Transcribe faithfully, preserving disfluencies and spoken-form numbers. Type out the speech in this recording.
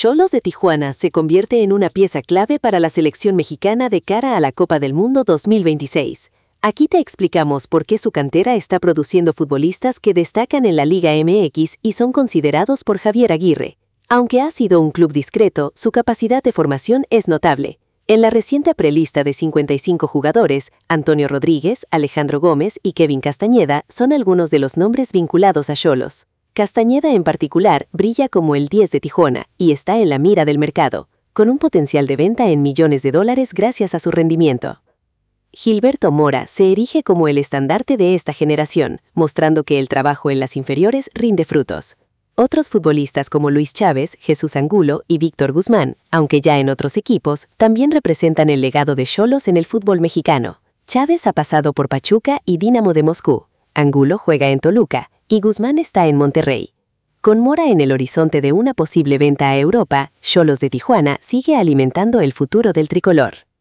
Xolos de Tijuana se convierte en una pieza clave para la selección mexicana de cara a la Copa del Mundo dos mil veintiséis. Aquí te explicamos por qué su cantera está produciendo futbolistas que destacan en la Liga M X y son considerados por Javier Aguirre. Aunque ha sido un club discreto, su capacidad de formación es notable. En la reciente prelista de cincuenta y cinco jugadores, Antonio Rodríguez, Alejandro Gómez y Kevin Castañeda son algunos de los nombres vinculados a Xolos. Castañeda en particular brilla como el diez de Tijuana y está en la mira del mercado, con un potencial de venta en millones de dólares gracias a su rendimiento. Gilberto Mora se erige como el estandarte de esta generación, mostrando que el trabajo en las inferiores rinde frutos. Otros futbolistas como Luis Chávez, Jesús Angulo y Víctor Guzmán, aunque ya en otros equipos, también representan el legado de Xolos en el fútbol mexicano. Chávez ha pasado por Pachuca y Dinamo de Moscú, Angulo juega en Toluca, y Guzmán está en Monterrey. Con Mora en el horizonte de una posible venta a Europa, Xolos de Tijuana sigue alimentando el futuro del tricolor.